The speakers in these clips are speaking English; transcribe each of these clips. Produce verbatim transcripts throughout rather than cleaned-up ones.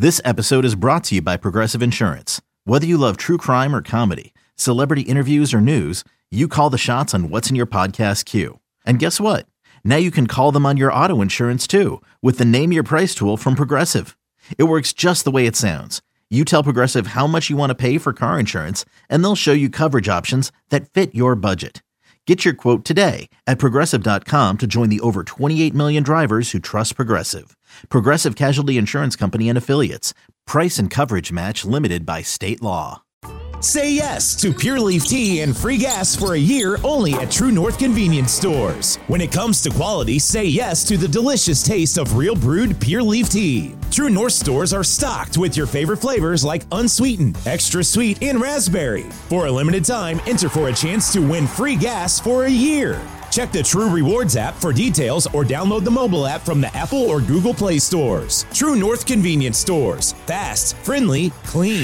This episode is brought to you by Progressive Insurance. Whether you love true crime or comedy, celebrity interviews or news, you call the shots on what's in your podcast queue. And guess what? Now you can call them on your auto insurance too with the Name Your Price tool from Progressive. It works just the way it sounds. You tell Progressive how much you want to pay for car insurance, and they'll show you coverage options that fit your budget. Get your quote today at Progressive dot com to join the over twenty-eight million drivers who trust Progressive. Progressive Casualty Insurance Company and Affiliates. Price and coverage match limited by state law. Say yes to Pure Leaf Tea and free gas for a year only at True North Convenience Stores. When it comes to quality, say yes to the delicious taste of real brewed Pure Leaf Tea. True North stores are stocked with your favorite flavors like unsweetened, extra sweet, and raspberry. For a limited time, enter for a chance to win free gas for a year. Check the True Rewards app for details or download the mobile app from the Apple or Google Play stores. True North Convenience Stores. Fast, friendly, clean.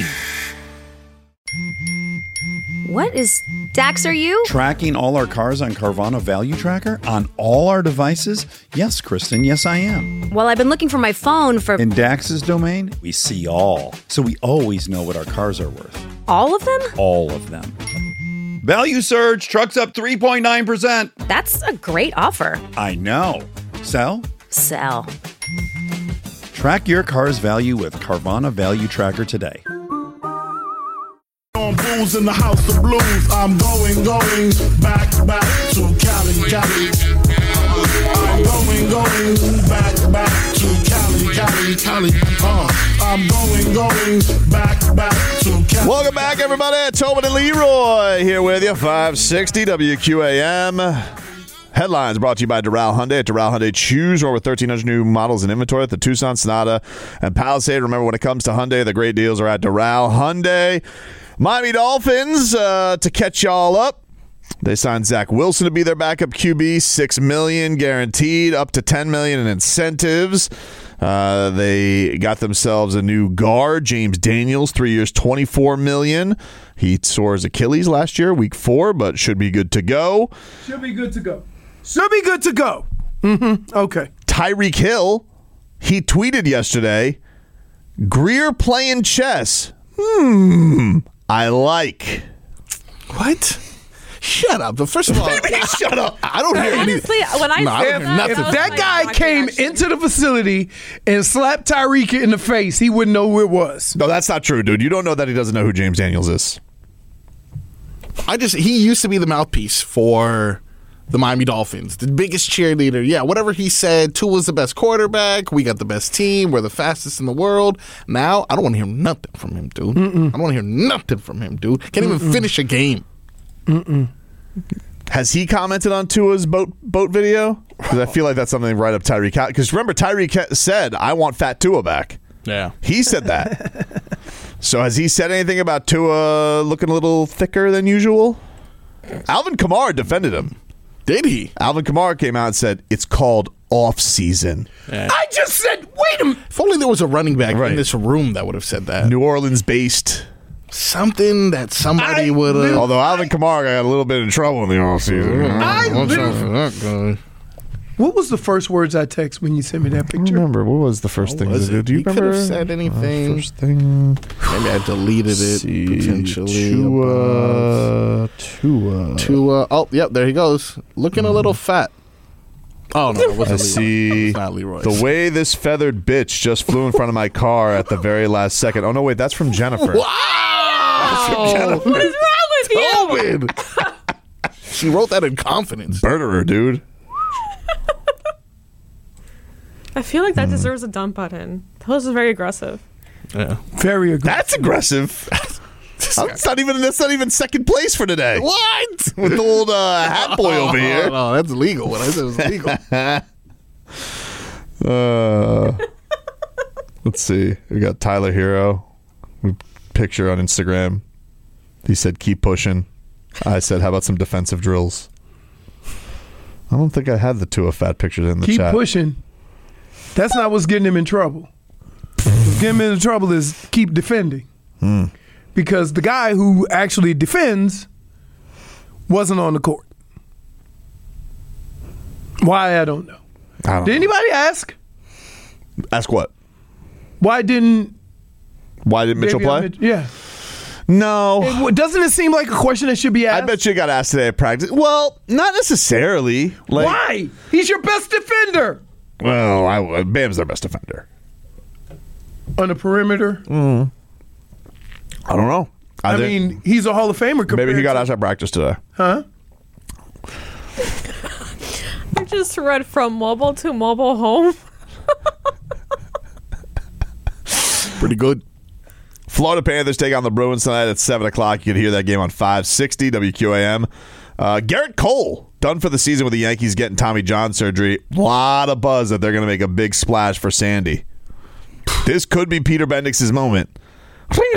What is Dax, are you? Tracking all our cars on Carvana Value Tracker on all our devices? Yes, Kristen, yes, I am. Well, I've been looking for my phone for... In Dax's domain, we see all. So we always know what our cars are worth. All of them? All of them. Value surge, trucks up three point nine percent. That's a great offer. I know. Sell? Sell. Track your car's value with Carvana Value Tracker today. On booze in the house of blues, I'm going, going back, back to Cali, Cali. I'm going, going back, back to Cali, Cali, Cali. Uh, I'm going, going back, back to Cali. Welcome back, everybody. Tobin and Leroy here with you. five sixty W Q A M. Headlines brought to you by Doral Hyundai. At Doral Hyundai, choose over thirteen hundred new models in inventory at the Tucson, Sonata, and Palisade. Remember, when it comes to Hyundai, the great deals are at Doral Hyundai. Miami Dolphins, uh, to catch y'all up, they signed Zach Wilson to be their backup Q B, six million dollars guaranteed, up to ten million dollars in incentives. Uh, they got themselves a new guard, James Daniels, three years, twenty-four million dollars. He tore his Achilles last year, week four, but should be good to go. Should be good to go. Should be good to go. Mm-hmm. Okay. Tyreek Hill, he tweeted yesterday, Greer playing chess. Hmm. I like. What? Shut up. But first of all, shut up. I don't hear Honestly, anything. when I No, I said don't hear that, nothing. If I was that like, guy oh, I came can actually- into the facility and slapped Tyreek in the face, he wouldn't know who it was. No, that's not true, dude. You don't know that he doesn't know who James Daniels is. I just he used to be the mouthpiece for the Miami Dolphins, the biggest cheerleader. Yeah, whatever he said, Tua's the best quarterback. We got the best team. We're the fastest in the world. Now, I don't want to hear nothing from him, dude. Mm-mm. I don't want to hear nothing from him, dude. Can't Mm-mm. even finish a game. Mm-mm. Has he commented on Tua's boat boat video? Because I feel like that's something right up Tyreek. Because remember, Tyreek said, I want Fat Tua back. Yeah. He said that. So has he said anything about Tua looking a little thicker than usual? Alvin Kamara defended him. Did he? Alvin Kamara came out and said, it's called off-season. Yeah. I just said, wait a minute. If only there was a running back Right. in this room that would have said that. New Orleans-based. Something that somebody I would have. Although Alvin Kamara got a little bit in trouble in the offseason. I Watch out literally- for that guy. What was the first words I text when you sent me that I don't picture? remember. What was the first thing? Was to do? it? Do you He could remember? have said anything. Uh, first thing. Maybe I deleted it See, potentially. Tua. Tua. Tua. Oh, yep, there he goes. Looking a little fat. Oh, no, it I wasn't Leroy. see It's not Leroy. the way this feathered bitch just flew in front of my car at the very last second. Oh, no, wait, that's from Jennifer. Wow! What is wrong with you? Owen! She wrote that in confidence. Murderer, dude. I feel like that deserves a dump button. That was very aggressive. Yeah. Very aggressive. That's aggressive. That's not even that's not even second place for today. What? With the old uh, hat boy over here. No, that's legal. What I said was legal. uh, let's see. We got Tyler Hero. Picture on Instagram. He said, keep pushing. I said, how about some defensive drills? I don't think I had the two of fat pictures in the Keep chat. Keep pushing. That's not what's getting him in trouble. What's getting him in trouble is keep defending. Hmm. Because the guy who actually defends wasn't on the court. Why, I don't know. I don't Did know. anybody ask? Ask what? Why didn't Why didn't Mitchell Davion play? Mitch- yeah. No. It, doesn't it seem like a question that should be asked? I bet you got asked today at practice. Well, not necessarily. Like, Why? He's your best defender. Well, I, Bam's their best defender. On the perimeter? Mm. I don't know. I, I mean, he's a Hall of Famer. Maybe he got asked at practice today. Huh? I just read from mobile to mobile home. Pretty good. Florida Panthers take on the Bruins tonight at seven o'clock. You can hear that game on five sixty W Q A M. Uh, Garrett Cole, done for the season with the Yankees getting Tommy John surgery. A lot of buzz that they're going to make a big splash for Sandy. This could be Peter Bendix's moment. Ring,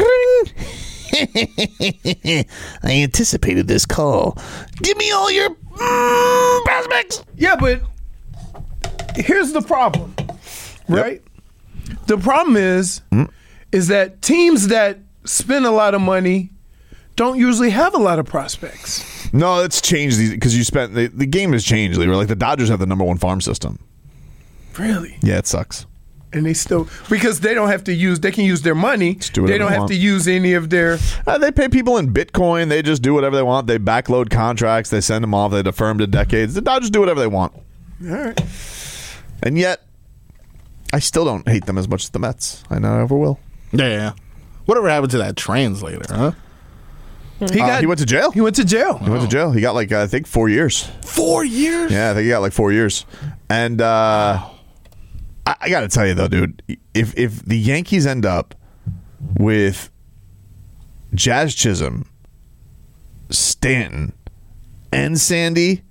ring. I anticipated this call. Give me all your mm, prospects. Yeah, but here's the problem, right? Yep. The problem is, mm. is that teams that spend a lot of money don't usually have a lot of prospects. No, it's changed because you spent the, the game has changed. Like the Dodgers have the number one farm system. Really? Yeah, it sucks. And they still because they don't have to use they can use their money. Do they don't they have want. to use any of their. Uh, they pay people in Bitcoin. They just do whatever they want. They backload contracts. They send them off. They defer them to decades. The Dodgers do whatever they want. All right. And yet, I still don't hate them as much as the Mets. I never will. Yeah. Whatever happened to that translator, huh? He got. Uh, he went to jail. He went to jail. He went to jail. He got like uh, I think four years. Four years? Yeah, I think he got like four years. And uh, wow. I, I got to tell you though, dude, if if the Yankees end up with Jazz Chisholm, Stanton, and Sandy,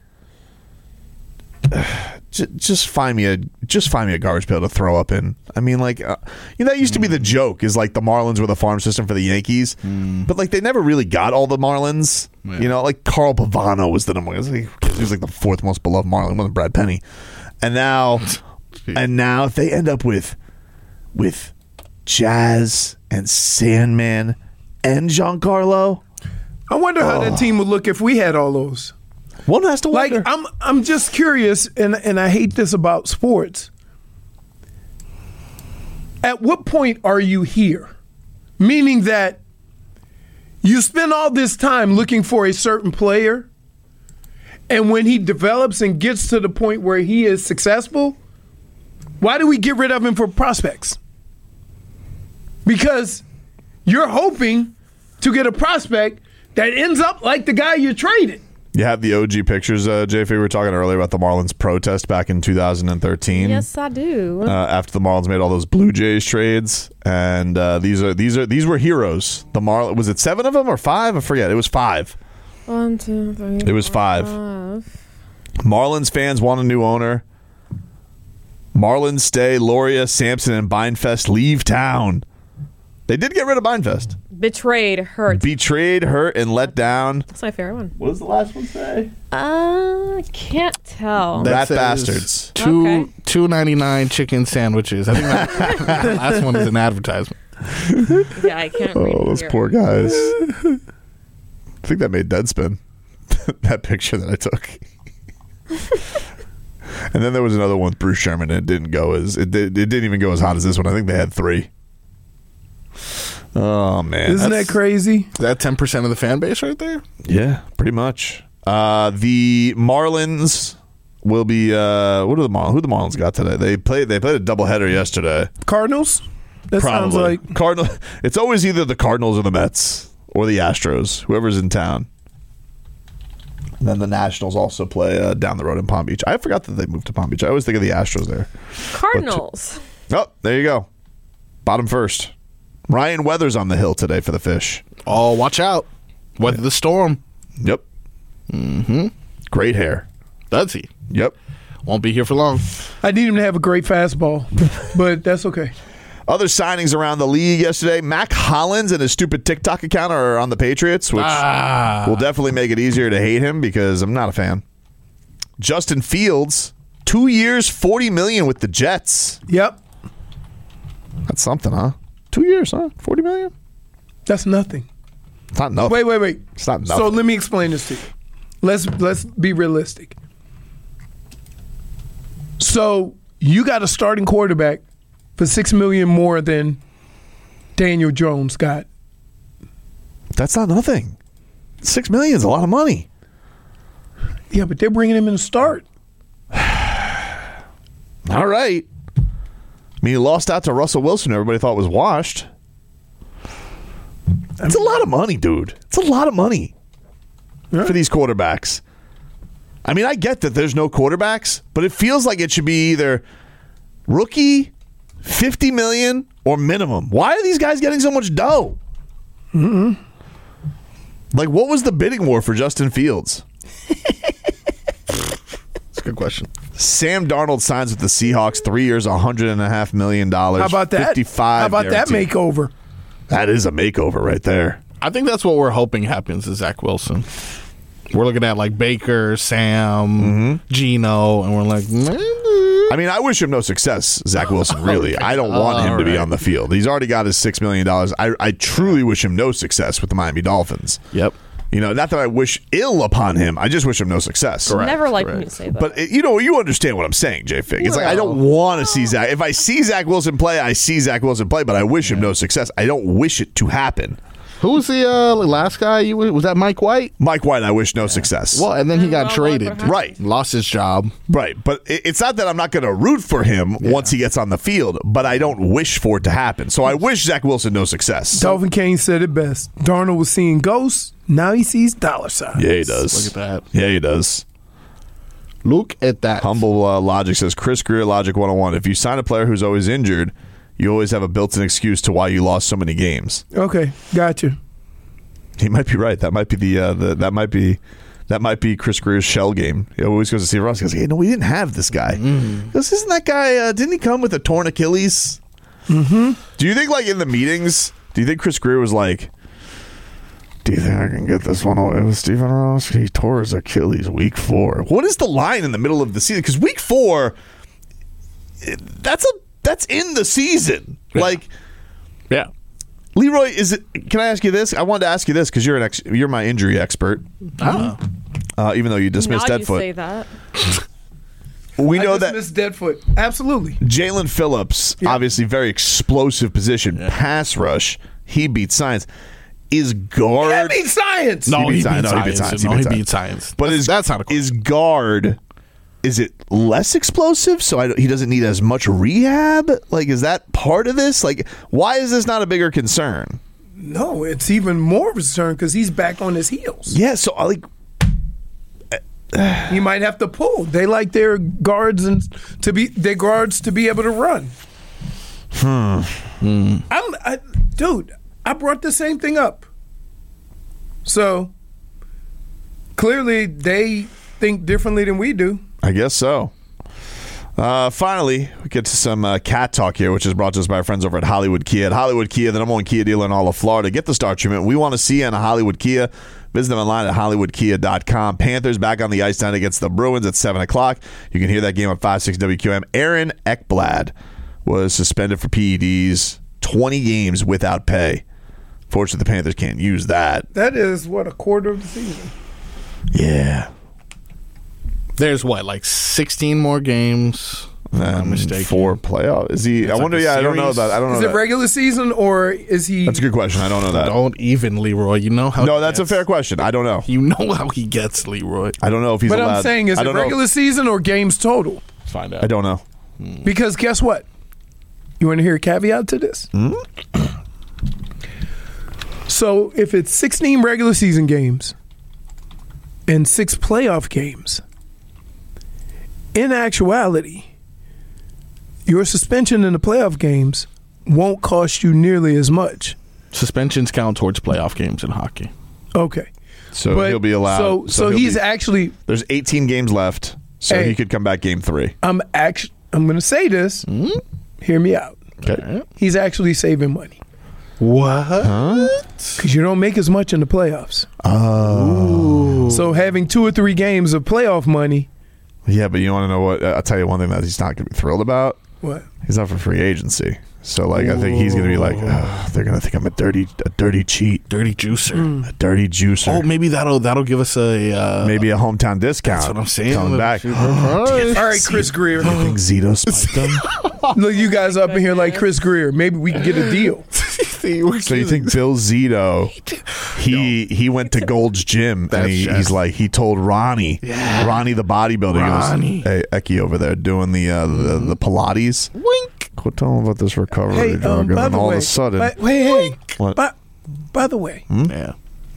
j- just find me a just find me a garbage pail to throw up in. I mean, like, uh, you know, that used to be the joke is like the Marlins were the farm system for the Yankees, mm. but like they never really got all the Marlins. Yeah. You know, like Carl Pavano was the number. He was, like, he was like the fourth most beloved Marlin, wasn't Brad Penny, and now, and now if they end up with with Jazz and Sandman and Giancarlo, I wonder how oh. that team would look if we had all those. One has to wonder. Like I'm, I'm just curious, and and I hate this about sports. At what point are you here? Meaning that you spend all this time looking for a certain player, and when he develops and gets to the point where he is successful, why do we get rid of him for prospects? Because you're hoping to get a prospect that ends up like the guy you traded. You have the O G pictures, uh, J F. We were talking earlier about the Marlins protest back in two thousand thirteen. Yes, I do. Uh, after the Marlins made all those Blue Jays trades, and uh, these are these are these were heroes. The Marlins, was it seven of them or five? I forget. It was five. One, two, three. It was five. five. Marlins fans want a new owner. Marlins stay. Loria, Sampson, and Beinfest leave town. They did get rid of Beinfest. Betrayed, hurt. Betrayed, hurt, and let down. That's my favorite one. What does the last one say? Uh, I can't tell. Rat says bastards. Two Okay. two ninety nine chicken sandwiches. I think that, the last one is an advertisement. Yeah, I can't read Oh, those here. poor guys. I think that made Deadspin. That picture that I took. And then there was another one with Bruce Sherman, and it didn't go as it did. It didn't even go as hot as this one. I think they had three. Oh man, Isn't That's- that crazy? Is that ten percent of the fan base right there? Yeah, pretty much. Uh, the Marlins will be. Uh, what are the Marlins? Who the Marlins got today? They played. They played a doubleheader yesterday. Cardinals? That sounds Probably. like Cardinal. It's always either the Cardinals or the Mets or the Astros, whoever's in town. And then the Nationals also play uh, down the road in Palm Beach. I forgot that they moved to Palm Beach. I always think of the Astros there. Cardinals. Oh, there you go. Bottom first. Ryan Weathers on the hill today for the Fish. Oh, watch out. Weather the storm. Yep. Mm-hmm. Great hair. Does he? Yep. Won't be here for long. I need him to have a great fastball, but that's okay. Other signings around the league yesterday. Mac Hollins and his stupid TikTok account are on the Patriots, which Ah. will definitely make it easier to hate him because I'm not a fan. Justin Fields, two years, forty million dollars with the Jets. Yep. That's something, huh? Two years, huh? forty million dollars? That's nothing. It's not nothing. Wait, wait, wait. It's not nothing. So let me explain this to you. Let's let's be realistic. So you got a starting quarterback for six million more than Daniel Jones got. That's not nothing. Six million is a lot of money. Yeah, but they're bringing him in to start. All right. I mean, he lost out to Russell Wilson, who everybody thought was washed. That's a lot of money, dude. It's a lot of money Yeah. for these quarterbacks. I mean, I get that there's no quarterbacks, but it feels like it should be either rookie, fifty million, or minimum. Why are these guys getting so much dough? Mm-hmm. Like, what was the bidding war for Justin Fields? That's a good question. Sam Darnold signs with the Seahawks, three years, a hundred and a half million dollars. How about that? Fifty-five. How about that guaranteed. makeover? That is a makeover right there. I think that's what we're hoping happens to Zach Wilson. We're looking at like Baker, Sam, Mm-hmm. Gino, and we're like, man. I mean, I wish him no success, Zach Wilson, really. I don't want him to be right. on the field. He's already got his six million dollars. I, I truly wish him no success with the Miami Dolphins. Yep. You know, not that I wish ill upon him. I just wish him no success. Correct. Never like when correct. you say that. But, it, you know, you understand what I'm saying, J Fig. It's like, I don't want to see Zach. If I see Zach Wilson play, I see Zach Wilson play, but I wish him no success. I don't wish it to happen. Who was the uh, last guy? You was that Mike White? Mike White, I wish no success. Well, and then he got Well, traded. well, Right. Lost his job. Right, but it- it's not that I'm not going to root for him once he gets on the field, but I don't wish for it to happen. So I wish Zach Wilson no success. Dolphin Kane said it best. Darnold was seeing ghosts. Now he sees dollar signs. Yeah, he does. Look at that. Yeah, he does. Look at that. Humble uh, Logic says, Chris Greer, Logic one oh one. If you sign a player who's always injured, you always have a built-in excuse to why you lost so many games. Okay, gotcha. He might be right. That might be the, uh, the that might be that might be Chris Greer's shell game. He always goes to Steve Ross. He goes, hey, no, we didn't have this guy. Mm-hmm. He goes, isn't that guy? Uh, didn't he come with a torn Achilles? Mm-hmm. Do you think, like in the meetings, do you think Chris Greer was like, do you think I can get this one away with Stephen Ross? He tore his Achilles week four. What is the line in the middle of the season? Because week four, it- that's a that's in the season. Yeah. Like, Yeah. Leroy, is it? Can I ask you this? I wanted to ask you this because you're an ex, you're my injury expert. Oh. Uh, even though you dismissed now you say Deadfoot, that. we know I that dismissed Deadfoot. Absolutely. Jalen Phillips, Yeah. obviously very explosive position, pass rush. He beat science. Is guard? That means science. No, He he beat beat science. science. No, he beat science. He No, beat he science. beat science. But That's- is that's not a is guard? Is it less explosive? So I don't, he doesn't need as much rehab. Like, is that part of this? Like, why is this not a bigger concern? No, it's even more of a concern because he's back on his heels. Yeah. So I like. He might have to pull. They like their guards and to be their guards to be able to run. Hmm. I'm, I, dude. I brought the same thing up. So clearly, they think differently than we do. I guess so. Uh, finally, we get to some uh, cat talk here, which is brought to us by our friends over at Hollywood Kia. At Hollywood Kia, the number one Kia dealer in all of Florida. Get the star treatment we want to see in a Hollywood Kia. Visit them online at hollywood kia dot com. Panthers back on the ice tonight against the Bruins at seven o'clock. You can hear that game on five sixty W Q M. Aaron Ekblad was suspended for P E Ds, twenty games without pay. Fortunately, the Panthers can't use that. That is what a quarter of the season. Yeah. There's what, like sixteen more games? If I'm not And mistaken. four playoff. Is he? It's I like wonder. a Yeah, I don't know series? that. I don't know Is that. it regular season or is he? That's a good question. I don't know that. Don't even, Leroy. You know how. No, he that's a gets. fair question. I don't know. You know how he gets, Leroy. I don't know if he's But allowed. I'm saying, is I it don't know. regular season or games total? Let's find out. I don't know. Because guess what? You want to hear a caveat to this? Hmm? So if it's sixteen regular season games and six playoff games, in actuality, your suspension in the playoff games won't cost you nearly as much. Suspensions count towards playoff games in hockey. Okay. So But- he'll be allowed. So, so, he'll he's be- actually. There's eighteen games left, so Hey. he could come back game three. I'm actually. I'm going to say this. Hear me out. Okay. He's actually saving money What? because you don't make as much in the playoffs. Oh. So having two or three games of playoff money. Yeah, but you want to know what? I'll tell you one thing that he's not going to be thrilled about. What? He's up for free agency. So, like, I think he's going to be like, "Ugh, they're going to think I'm a dirty, a dirty cheat, Dirty juicer. a dirty juicer. Oh, maybe that'll that'll give us a uh, Maybe a hometown discount. That's what I'm saying. Coming back. Super Oh, price. All right, Chris Greer. I think Zito spiked them. Look, you guys up in here like Chris Greer. Maybe we can get a deal. So you think Bill Zito, he he went to Gold's Gym and he, he's like, he told Ronnie, yeah. Ronnie the bodybuilder, Ronnie. He goes, hey, Eki over there doing the uh, the, the Pilates. Wink. Quit telling about this recovery hey, drug. Um, and all way, of a sudden. By, wait, hey, what? By, by the way. Hmm? Yeah.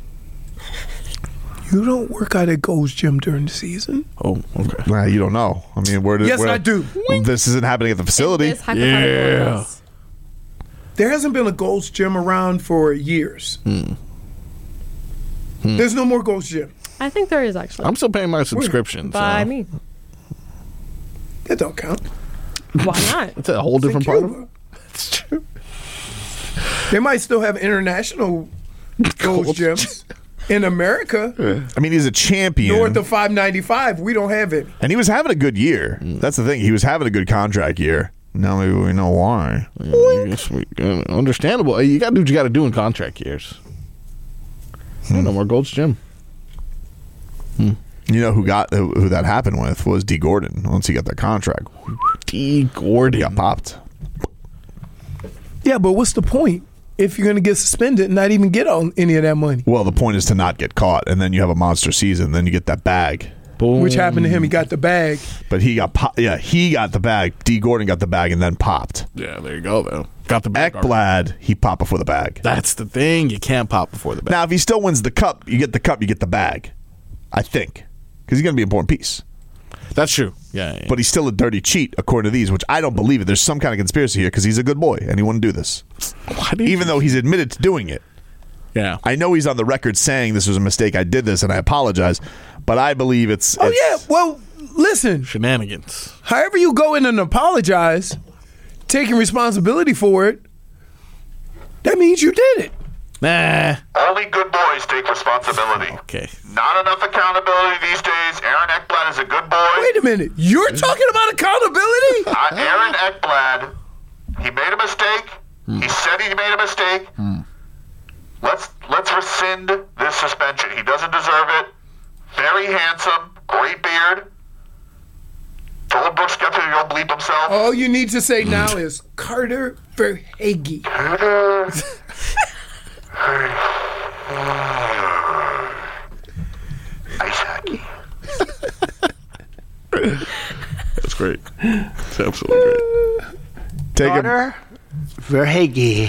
You don't work out at Gold's Gym during the season? Oh, okay. Nah, you don't know. I mean, where did Yes, where, I do. This isn't happening at the facility. Yeah. There hasn't been a Gold's Gym around for years. Hmm. Hmm. There's no more Gold's Gym. I think there is actually. I'm still paying my subscription. By so. me. That don't count. Why not? It's a whole It's in different part of Cuba. it. It's true. They might still have international Gold's Gyms. In America, I mean, he's a champion. north of five ninety-five, we don't have it. And he was having a good year. That's the thing. He was having a good contract year. Now maybe we know why. Yeah, I guess we, uh, understandable. You got to do what you got to do in contract years. Hmm. No more Gold's Gym. Hmm. You know who got who, who that happened with was D. Gordon. Once he got that contract, D. Gordon he got popped. Yeah, but what's the point if you're going to get suspended and not even get on any of that money? Well, the point is to not get caught, and then you have a monster season. Then you get that bag. Boom. Which happened to him. He got the bag. But he got pop- yeah, he got the bag. D. Gordon got the bag and then popped. Yeah, there you go, though. Got the bag. Ekblad, he popped before the bag. That's the thing. You can't pop before the bag. Now, if he still wins the cup, you get the cup, you get the bag. I think. Because he's going to be an important piece. That's true. Yeah, yeah. But he's still a dirty cheat, according to these, which I don't believe it. There's some kind of conspiracy here because he's a good boy and he wouldn't do this. Even though he's admitted to doing it. Yeah. I know he's on the record saying this was a mistake. I did this and I apologize. But I believe it's. Oh, it's yeah. Well, listen. Shenanigans. However you go in and apologize, taking responsibility for it, that means you did it. Nah. Only good boys take responsibility. Okay. Not enough accountability these days. Aaron Ekblad is a good boy. Wait a minute. You're talking about accountability? Uh, Aaron Ekblad, he made a mistake. Hmm. He said he made a mistake. Hmm. Let's let's rescind this suspension. He doesn't deserve it. Very handsome, great beard. Told Brooks Koepka to go bleep himself. All you need to say now is Carter Verhaeghe. Carter. Ice hockey. That's great. It's absolutely great. Take Carter Verhaeghe.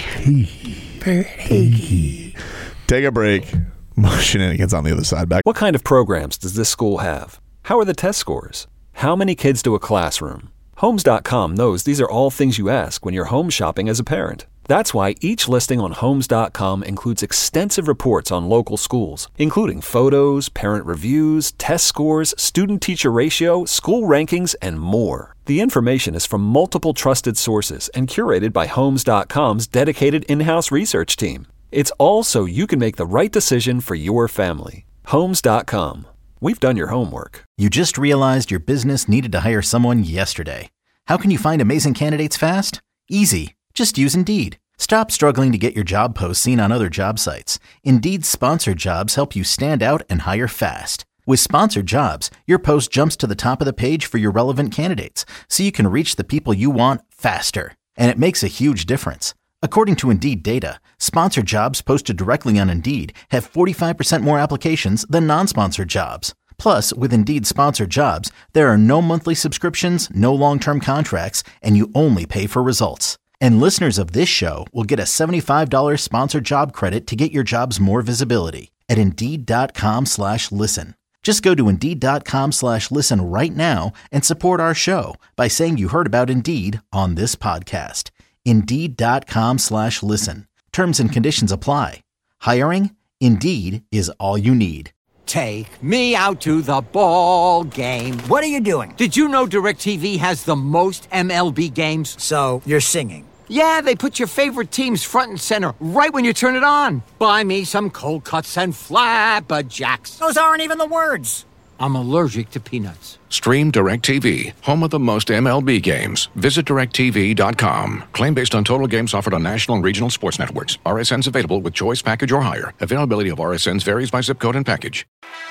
Verhaeghe. Take a break. Shenanigans on the other side. Back. What kind of programs does this school have? How are the test scores? How many kids do a classroom? Homes dot com knows these are all things you ask when you're home shopping as a parent. That's why each listing on Homes dot com includes extensive reports on local schools, including photos, parent reviews, test scores, student-teacher ratio, school rankings, and more. The information is from multiple trusted sources and curated by Homes dot com's dedicated in-house research team. It's all so you can make the right decision for your family. Homes dot com. We've done your homework. You just realized your business needed to hire someone yesterday. How can you find amazing candidates fast? Easy. Just use Indeed. Stop struggling to get your job posts seen on other job sites. Indeed's sponsored jobs help you stand out and hire fast. With sponsored jobs, your post jumps to the top of the page for your relevant candidates, so you can reach the people you want faster. And it makes a huge difference. According to Indeed data, sponsored jobs posted directly on Indeed have forty-five percent more applications than non-sponsored jobs. Plus, with Indeed sponsored jobs, there are no monthly subscriptions, no long-term contracts, and you only pay for results. And listeners of this show will get a seventy-five dollars sponsored job credit to get your jobs more visibility at Indeed.com slash listen. Just go to Indeed.com slash listen right now and support our show by saying you heard about Indeed on this podcast. Indeed.com slash listen. Terms and conditions apply. Hiring? Indeed is all you need. Take me out to the ball game. What are you doing? Did you know DirecTV has the most M L B games? So, you're singing. Yeah, they put your favorite teams front and center right when you turn it on. Buy me some cold cuts and flabberjacks. Those aren't even the words. I'm allergic to peanuts. Stream DirecTV, home of the most M L B games. Visit direct T V dot com. Claim based on total games offered on national and regional sports networks. R S Ns available with choice package or higher. Availability of R S Ns varies by zip code and package.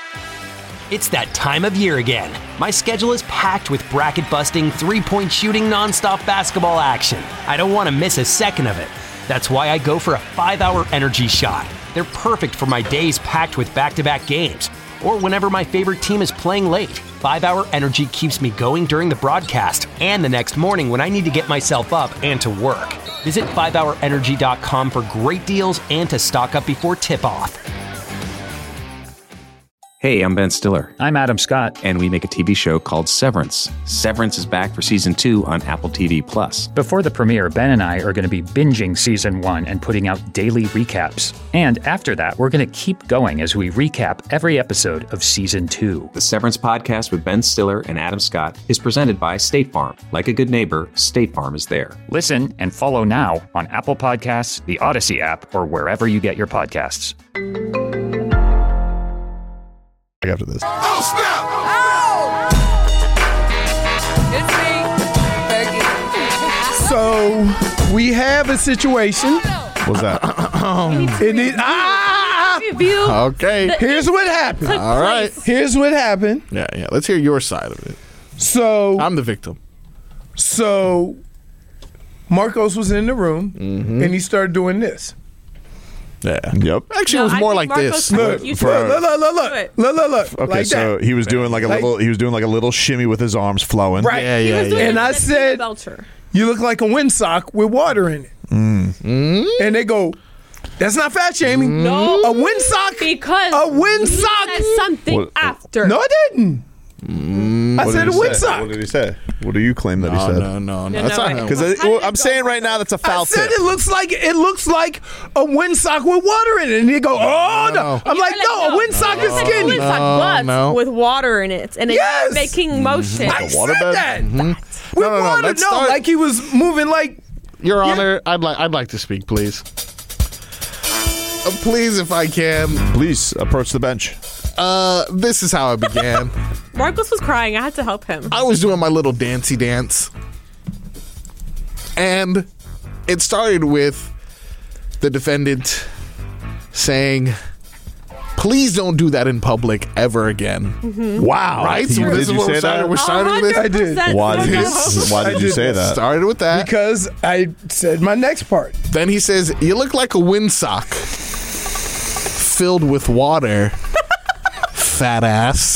It's that time of year again. My schedule is packed with bracket-busting, three-point shooting, nonstop basketball action. I don't want to miss a second of it. That's why I go for a five-hour energy shot. They're perfect for my days packed with back-to-back games, or whenever my favorite team is playing late. five-hour Energy keeps me going during the broadcast and the next morning when I need to get myself up and to work. Visit five hour energy dot com for great deals and to stock up before tip-off. Hey, I'm Ben Stiller. I'm Adam Scott. And we make a T V show called Severance. Severance is back for season two on Apple T V Plus. Before the premiere, Ben and I are going to be binging season one and putting out daily recaps. And after that, we're going to keep going as we recap every episode of season two. The Severance podcast with Ben Stiller and Adam Scott is presented by State Farm. Like a good neighbor, State Farm is there. Listen and follow now on Apple Podcasts, the Odyssey app, or wherever you get your podcasts. After this. Oh, snap! So we have a situation. What's that? it is, ah! Okay. Here's what happened. All right. Here's what happened. Yeah, yeah. Let's hear your side of it. So I'm the victim. So Marcos was in the room Mm-hmm. and he started doing this. Yeah. Yep. Actually, No, it was I more think like Marcos this. Look, You look, for- look, look, look, look, look, look, look, Okay, like so that. he was doing like a Like- little. He was doing like a little shimmy with his arms flowing. Right. Yeah, He yeah, was doing yeah. And it I with said- Tina Belcher. You look like a windsock with water in it. Mm. And they go, that's not fat shaming. No. A windsock. Because A windsock. you said something What- after. No, I didn't. I What said did a he say? windsock. What did he say? What do you claim that he No, said? no, no, no. No, That's no, not I- how- Because How did I'm it saying go? right now that's a I foul said tip. it looks like it looks like a windsock with water in it, and they go, "Oh no!" no. I'm You like, were like, "No, a no. windsock is It's like a skinny." windsock, No, but no. with water in it, and it's Yes. making motion. I said waterbed? that. With No, no, no, water, let's no, start- like he was moving like. Your Honor, I'd like I'd like to speak, please. Uh, please, if I can. Please approach the bench. Uh, this is how it began. Marcos was crying. I had to help him. I was doing my little dancey dance. And it started with the defendant saying, please don't do that in public ever again. Wow. Right? Did So you, this did is you what say we're starting, that? we're starting with this. I did. Why did, you, why did I you did. say that? Started with that. Because I said my next part. Then he says, you look like a windsock filled with water, fat ass.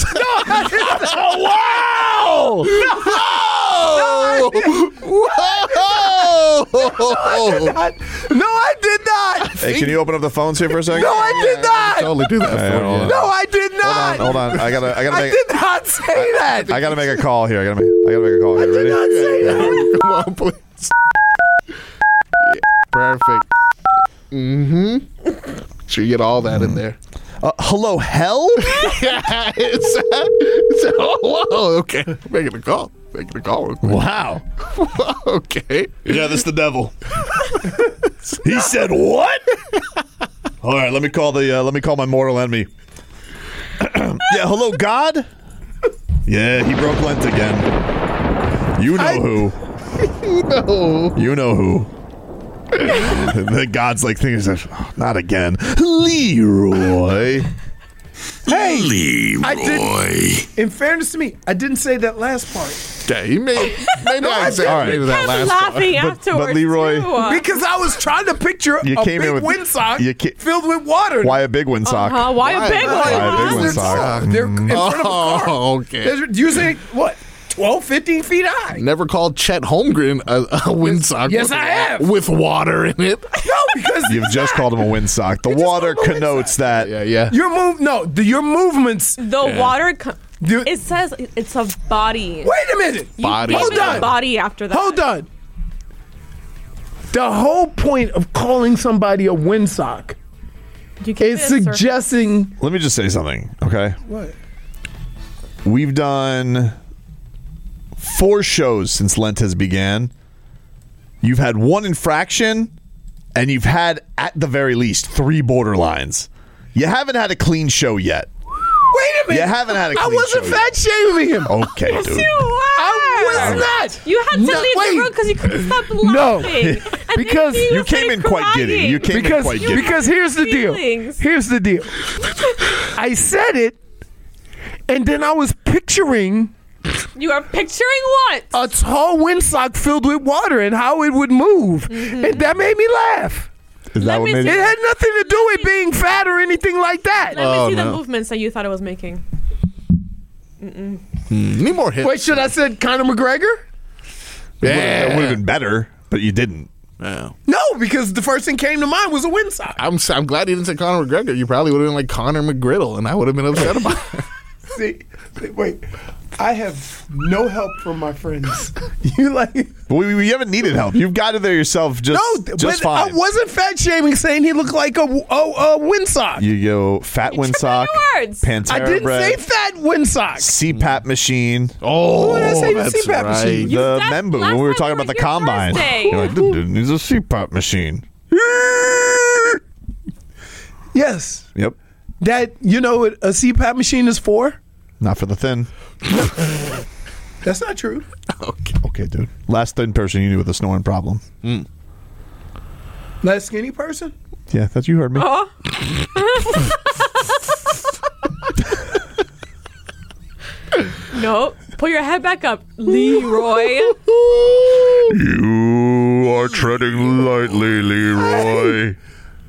Wow! Whoa! Whoa! No, I did not. Hey, can you open up the phones here for a second? No, I did not. Totally do that Hey, for hold you. on. No, I did not. Hold on, hold on. I gotta, I gotta I make, did not say that. I gotta make a call here. I gotta make, I gotta make a call I here. did Ready? not say that. Come on, please. Yeah, perfect. Mm-hmm. Sure you get all that in there. Uh, hello, hell? Yeah, it's, it's oh, whoa, okay. Making a call. Making a call real quick. Wow. Okay. Yeah, this the devil. He said what? All right, let me call the uh, let me call my mortal enemy. Yeah, hello, God. Yeah, he broke Lent again. You know I- who? You know. You know who? The God's like things. Oh, not again, Leroy. Hey, I did. In fairness to me, I didn't say that last part Yeah, he made maybe I All right. exaggerated that I'm last part. laughing But- afterwards. but Leroy- too. because I was trying to picture You a came big in with- windsock you ca- filled with water. Why a big windsock? Uh-huh. Why a big Why- one? why a big huh? windsock? They're in front of a car. Oh, okay. They're usually what, twelve, fifteen feet high. Never called Chet Holmgren a, a windsock. Yes, with, I have. With water in it. No, because You've just called him a windsock. The just water called him a connotes that. Yeah, yeah. your move. No, the, your movements. The water. Co- You- it says it's a body. Wait a minute. You Body. gave Hold it a on. body after that. Hold on. The whole point of calling somebody a windsock You gave is it a circle. suggesting Let me just say something, okay? what? We've done four shows since Lent has began. You've had one infraction, and you've had, at the very least, three borderlines. You haven't had a clean show yet. Wait a minute. You haven't had a I clean wasn't show fat shaming him. Okay, Yes, dude. you were. I was not. You had to No, leave wait. the room because you couldn't stop No. laughing. And Because then You was, came like, in quite giddy. crying. You came in Because quite giddy. because here's the deal. Feelings. Here's the deal. I said it, and then I was picturing You are picturing what? A tall windsock filled with water and how it would move. Mm-hmm. And that made me laugh. Is that what made it? It had nothing to do with being fat or anything like that. Let Oh, me see no. the movements that you thought it was making. Mm-mm. Hmm, need more hits. Wait, should I said Conor McGregor? Yeah. It would have been better, but you didn't. Yeah. No, because the first thing came to mind was a windsock. I'm I'm glad he didn't say Conor McGregor. You probably would have been like Conor McGriddle, and I would have been upset about it. See, wait, I have no help from my friends. You like? We, we haven't needed help. You've gotten there yourself just, no, just but fine. I wasn't fat shaming, saying he looked like a, a, a windsock. You go fat windsock, Pantera I didn't bread, say fat windsock. C PAP machine. Oh, What did I say the that's C PAP right. machine? The Membu, when we were talking about the combine. birthday. You're like, this dude needs a C PAP machine. Yes, Yep. that you know what a C PAP machine is for? Not for the thin. That's not true. Okay. Okay, dude. Last thin person you knew with a snoring problem. Mm. Less skinny person? Yeah, that's you heard me. Oh. No, pull your head back up, Leroy. You are treading lightly, Leroy.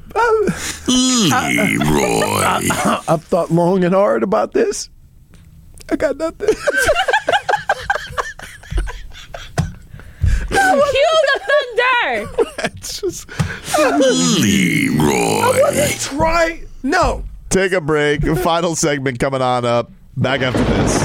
Leroy. I, I've thought long and hard about this. I got nothing. Cue the thunder. That's just Leroy. I wasn't trying. No. Take a break. Final segment coming on up. Back after this.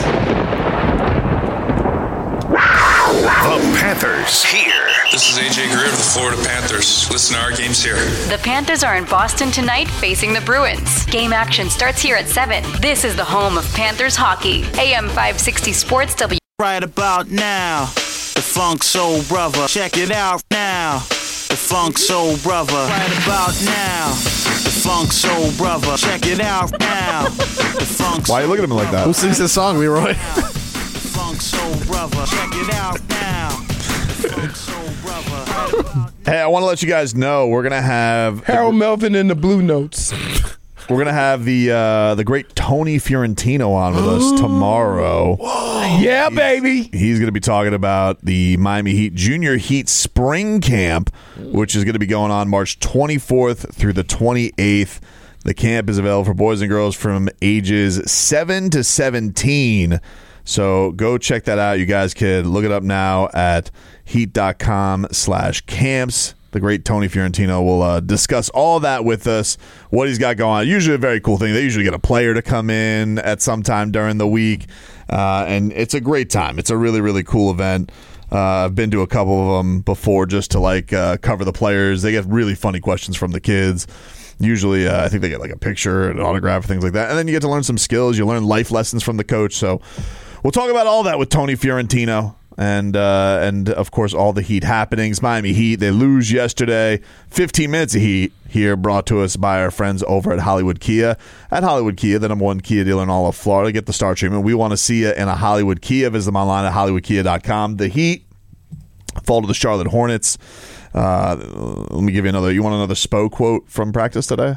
The Panthers here. This is A J Greer of the Florida Panthers. Listen to our games here. The Panthers are in Boston tonight facing the Bruins. Game action starts here at seven. This is the home of Panthers hockey. A M five sixty Sports W. Right about now, the Funk Soul Brother. Check it out now. The Funk Soul Brother. Right about now, the Funk Soul Brother. Check it out now. The Funk Why are you looking at me like that? Who sings this song, Leroy? Funk Soul Brother. Check it out now. The Funk Soul Brother. Hey, I want to let you guys know we're gonna have Harold Melvin and the Blue Notes. We're gonna have the uh, the great Tony Fiorentino on with us tomorrow. Yeah, baby. He's gonna be talking about the Miami Heat Junior Heat Spring Camp, which is gonna be going on March twenty-fourth through the twenty-eighth. The camp is available for boys and girls from ages seven to seventeen. So go check that out. You guys can look it up now at heat.com slash camps. The great Tony Fiorentino will uh, discuss all that with us, what he's got going on. Usually a very cool thing. They usually get a player to come in at some time during the week, uh, and it's a great time. It's a really, really cool event. Uh, I've been to a couple of them before just to like uh, cover the players. They get really funny questions from the kids. Usually, uh, I think they get like a picture, an autograph, things like that. And then you get to learn some skills. You learn life lessons from the coach. So we'll talk about all that with Tony Fiorentino. And, uh, and of course, all the Heat happenings. Miami Heat, they lose yesterday. fifteen minutes of Heat here brought to us by our friends over at Hollywood Kia. At Hollywood Kia, the number one Kia dealer in all of Florida. Get the star treatment. We want to see you in a Hollywood Kia. Visit them online at hollywood kia dot com. The Heat fall to the Charlotte Hornets. Uh, let me give you another. You want another Spo quote from practice today?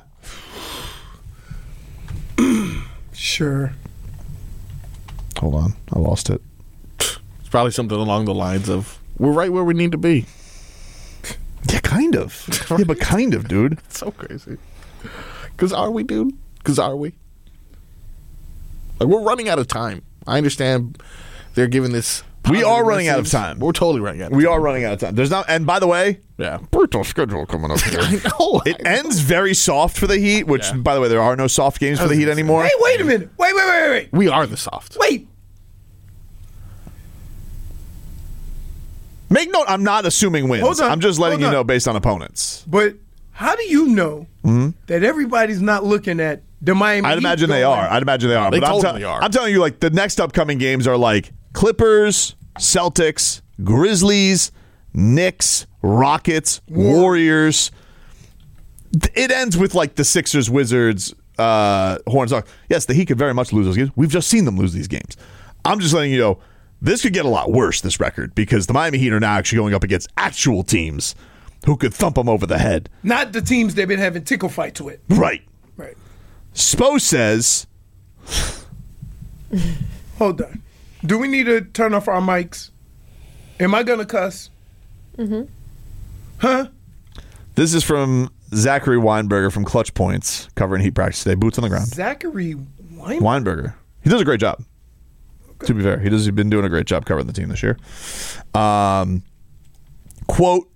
Sure. Hold on. I lost it. It's probably something along the lines of, we're right where we need to be. Yeah, kind of. Yeah, but kind of, dude. It's so crazy. Because are we, dude? Because are we? Like, we're running out of time. I understand they're giving this. We are running out of time. We're totally running out of time. We are running out of time. There's not, and by the way, yeah, brutal schedule coming up here. I know. It ends very soft for the Heat, which, yeah. by the way, there are no soft games for the Heat anymore. Hey, wait a minute. Wait, wait, wait, wait. We are the soft. Wait. Make note, I'm not assuming wins. Hold on, I'm just letting hold you on. know based on opponents. But how do you know mm-hmm. that everybody's not looking at the Miami I'd Heat imagine they are. I'd imagine they are. They but I'm, totally te- are. I'm telling you, like, the next upcoming games are like Clippers, Celtics, Grizzlies, Knicks, Rockets, Warriors. It ends with like the Sixers, Wizards, uh, Hornets. Yes, the Heat could very much lose those games. We've just seen them lose these games. I'm just letting you know this could get a lot worse, this record, because the Miami Heat are now actually going up against actual teams who could thump them over the head. Not the teams they've been having tickle fights with. Right. Right. Spo says. Hold on. Do we need to turn off our mics? Am I going to cuss? Mm-hmm. Huh? This is from Zachary Weinberger from Clutch Points, covering Heat practice today. Boots on the ground. Zachary Weinberger? Weinberger. He does a great job. Okay. To be fair, he does. He's been doing a great job covering the team this year. Um, quote,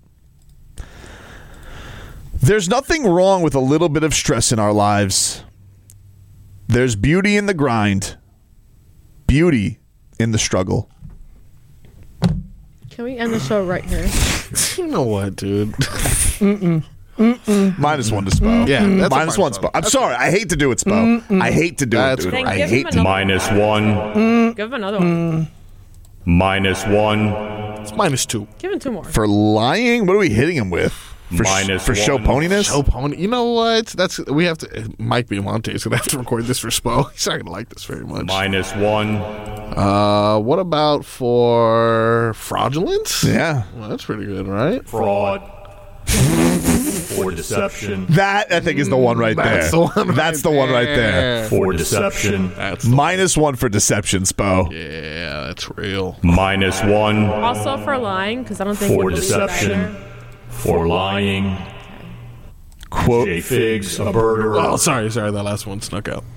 there's nothing wrong with a little bit of stress in our lives. There's beauty in the grind, beauty in the struggle. Can we end the show right here? You know what, dude? Mm-mm. Mm-mm. Minus one to Spo. Yeah, that's minus one Spo. I'm sorry. I hate to do it, Spo. Mm-mm. I hate to do That's it, dude. Then I give hate him to. another Minus one. Give him another one. Minus one. It's minus two. Give him two more. For lying? What are we hitting him with? For, Minus for show one. poniness? Show pony. You know what? That's we have to. Mike Biamonte is gonna have to record this for Spo. He's not gonna like this very much. Minus one. Uh, what about for fraudulence? Yeah, well, that's pretty good, right? Fraud. For deception. That, I think, is the one right That's there. the one right That's the one right there. For deception. That's the Minus one for deception, Spo. Yeah, that's real. Minus one. Also for lying, because I don't think For we believe deception. that For lying. Quote. J Figs, a burger. Oh, sorry, sorry. That last one snuck out.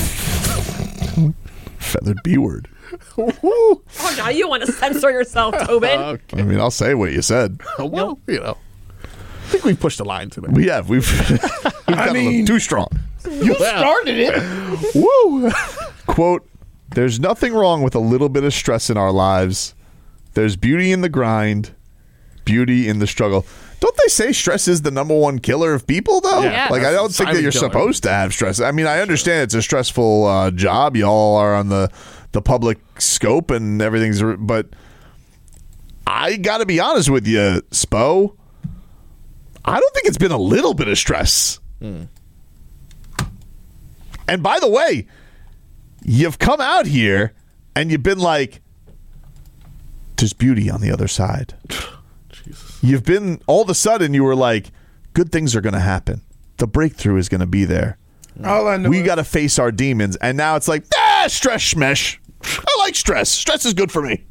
Feathered B word. Oh, now you want to censor yourself, Tobin. Okay. I mean, I'll say what you said. Well, you know. I think we've pushed the line today. We have. We've, we've got I a mean- little too strong. You started it. Woo! Quote, there's nothing wrong with a little bit of stress in our lives. There's beauty in the grind, beauty in the struggle. Don't they say stress is the number one killer of people, though? Yeah. Like, I don't think Silent that you're killer. supposed to have stress. I mean, I understand it's a stressful uh, job. Y'all are on the, the public scope and everything's... But I got to be honest with you, Spo. I don't think it's been a little bit of stress. Hmm. And by the way, you've come out here and you've been like, there's beauty on the other side. Jesus. You've been, all of a sudden, you were like, good things are going to happen. The breakthrough is going to be there. All I know We is- got to face our demons. And now it's like, ah, stress smesh. I like stress. Stress is good for me.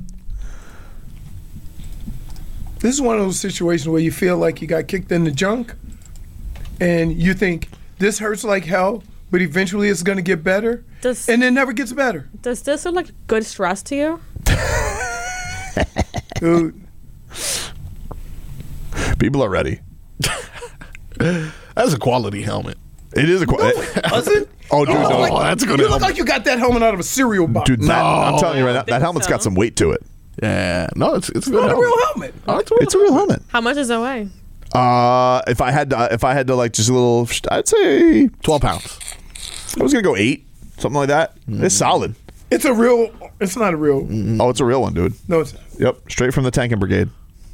This is one of those situations where you feel like you got kicked in the junk and you think this hurts like hell, but eventually it's going to get better. Does- and it never gets better. Does this look like good stress to you? Dude, People are ready. That's a quality helmet. It is a quality. was it? Oh, dude, no. Oh, that's a good You look helmet. like you got that helmet out of a cereal box. Dude, that, I'm No. telling you right now, that think helmet's got so. some weight to it. Yeah. No, it's it's a It's good not a helmet. real helmet. Oh, it's a real It's a real helmet. How much does it weigh? Uh, if I had to, if I had to like just a little, I'd say twelve pounds. I was gonna go eight, something like that. It's solid. It's a real, it's not a real, Oh, it's a real one, dude. no, it's not. Yep, straight from the Tanking Brigade.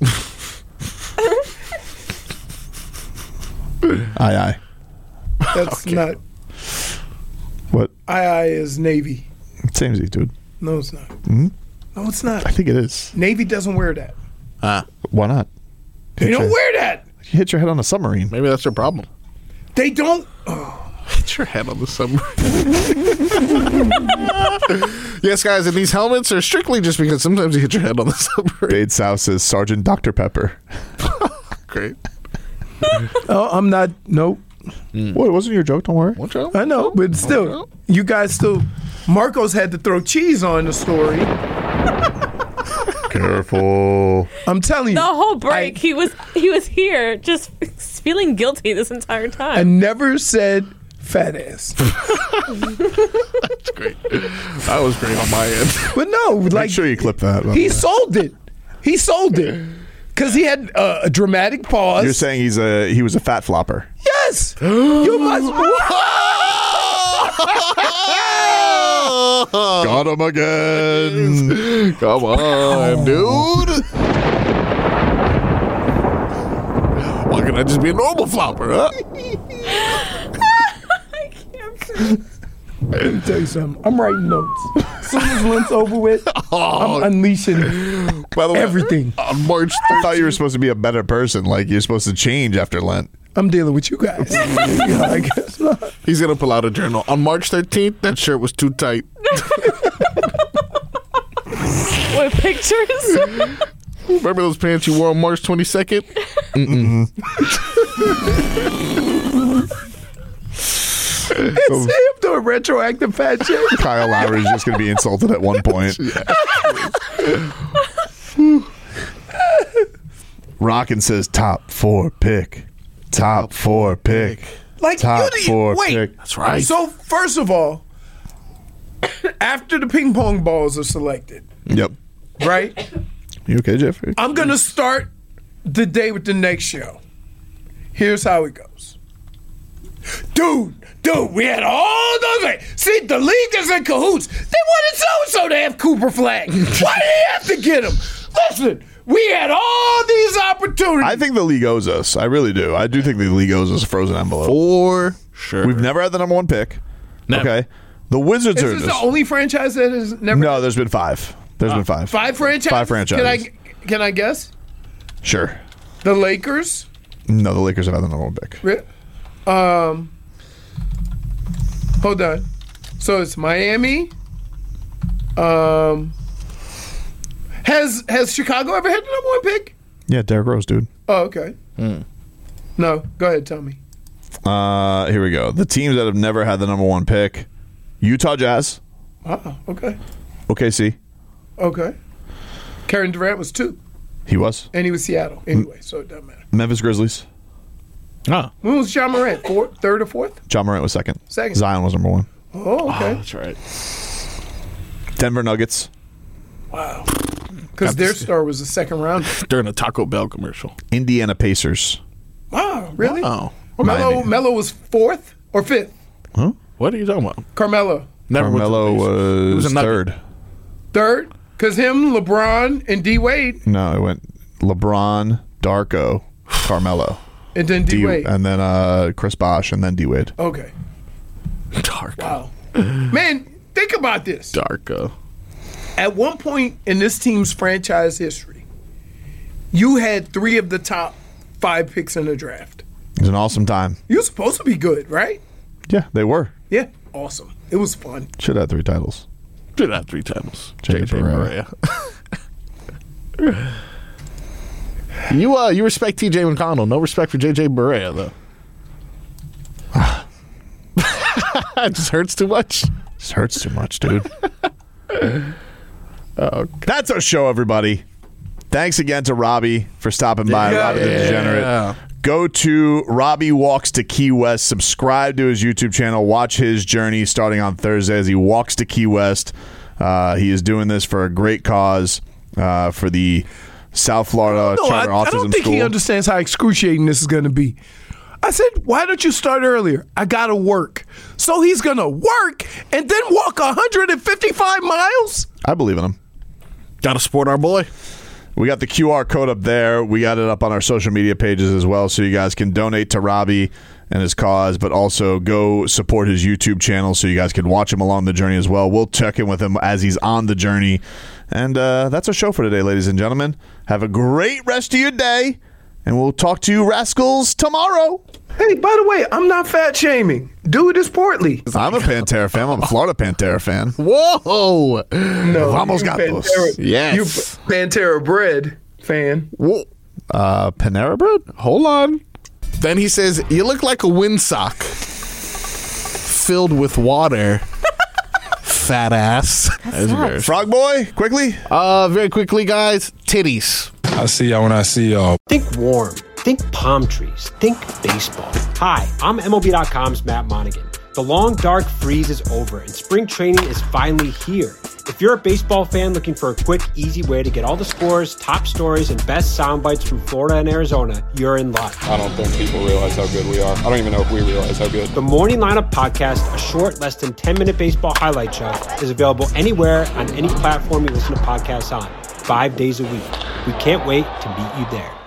aye, aye. That's not, What? I I is Navy. Same as you, dude. No, it's not. Hmm? No, it's not. I think it is. Navy doesn't wear that. Ah, Why not? They Hit don't your- wear that. You hit your head on a submarine. maybe that's their problem. They don't. Oh. Hit your head on the submarine. Yes, guys, and these helmets are strictly just because sometimes you hit your head on the submarine. Bade South says Sergeant Doctor Pepper. Great. Oh, I'm not. Nope. What? It wasn't your joke. Don't worry. Watch out. I know, but still, you guys still. Marcos had to throw cheese on the story. Careful. I'm telling you, The whole break, I- he was he was here just feeling guilty this entire I time. never said fat ass. That's great. That was great on my end. But no, Make like sure you clip that. by the he way. sold it. He sold it because he had uh, a dramatic pause. You're saying he's a he was a fat flopper. yes. You must. Got him again. Come on, dude. Why can't I just be a normal flopper, huh? Let me tell you something. I'm writing notes. As soon as Lent's over with, I'm unleashing By the way, everything. On March I thought you were supposed to be a better person. Like you're supposed to change after Lent. I'm dealing with you guys. Yeah, I guess not. He's going to pull out a journal. On March thirteenth, that shirt was too tight. With pictures? Remember those pants you wore on March twenty-second? Mm-mm. Sam doing retroactive fat shit. Kyle Lowry's just going to be insulted at one point. Rockin' says top four pick. Top four pick. Like, top you, four wait. pick. That's right. So, first of all, after the ping pong balls are selected, Yep. right? You okay, Jeffrey? I'm going to start the day with the next show. Here's how it goes. Dude, dude, we had all those. See, the league is in cahoots. They wanted so-and-so to have Cooper Flag. Why did they have to get him? Listen, we had all these opportunities. I think the league owes us. I really do. I do think the league owes us a frozen envelope. For sure. We've never had the number one pick. Never. Okay. The Wizards Is are this in this. the only franchise that has never? No, there's been five. There's been five. Five franchises? Five franchises. Can I, can I guess? Sure. The Lakers? No, the Lakers have had the number one pick. Re- Um, hold on. So it's Miami. Um, has has Chicago ever had the number one pick? Yeah, Derrick Rose, dude. Oh, okay. No, go ahead, tell me. Uh, here we go. The teams that have never had the number one pick: Utah Jazz, Oh, okay. O K C. Okay. Kevin Durant was two, He was. and he was Seattle anyway, so it doesn't matter. Memphis Grizzlies. Oh. When was John Morant? Fourth, third or fourth? John Morant was second. Second. Zion was number one. Oh, okay. That's right. Denver Nuggets. Wow. Because their star was the second round. During a Taco Bell commercial. Indiana Pacers. Wow, really? Wow. Melo, Miami. Melo was fourth or fifth? Huh? What are you talking about? Carmelo. Never went to the Carmelo Pacers. It was, was a nugget. third. Third? Because him, LeBron, and D Wade, No, it went LeBron, Darko, Carmelo. and then D Wade. and then uh, Chris Bosh, and then D Wade. Okay. Darko. Wow. Man, think about this. Darko. At one point in this team's franchise history, you had three of the top five picks in the draft. It was an awesome time. You're supposed to be good, right? Yeah, they were. Yeah. Awesome. It was fun. Should have had three titles. Did have three titles. J J J J Barea. Barea. you uh, you respect T J McConnell. No respect for J J Barea, though. It just hurts too much. Just hurts too much, dude. Oh, that's our show, everybody. Thanks again to Robbie for stopping by. Yeah, Robbie the yeah. Degenerate. Go to Robbie Walks to Key West. Subscribe to his YouTube channel. Watch his journey starting on Thursday as he walks to Key West. Uh, he is doing this for a great cause uh, for the South Florida No, I, Charter I Autism don't think School. he understands how excruciating this is going to be. I said, why don't you start earlier? I got to work. So he's going to work and then walk one hundred fifty-five miles? I believe in him. Got to support our boy. We got the Q R code up there. We got it up on our social media pages as well, so you guys can donate to Robbie and his cause, but also go support his YouTube channel so you guys can watch him along the journey as well. We'll check in with him as he's on the journey. And uh, that's our show for today, ladies and gentlemen. Have a great rest of your day, and we'll talk to you rascals tomorrow. Hey, by the way, I'm not fat shaming. Dude is portly. I'm a Pantera fan. I'm a Florida Pantera fan. Whoa. No, almost you got Pantera, those. Yes. You Pantera bread fan. Whoa. Uh, Panera Bread? Hold on. Then he says, you look like a windsock filled with water. Fat ass. That sucks. Frog Boy, quickly. Uh, very quickly, guys. Titties. I see y'all when I see y'all. Think warm. Think palm trees. Think baseball. Hi, I'm M L B dot com's Matt Monaghan. The long, dark freeze is over, and spring training is finally here. If you're a baseball fan looking for a quick, easy way to get all the scores, top stories, and best sound bites from Florida and Arizona, you're in luck. I don't think people realize how good we are. I don't even know if we realize how good. The Morning Lineup Podcast, a short, less than ten-minute baseball highlight show, is available anywhere on any platform you listen to podcasts on, five days a week. We can't wait to meet you there.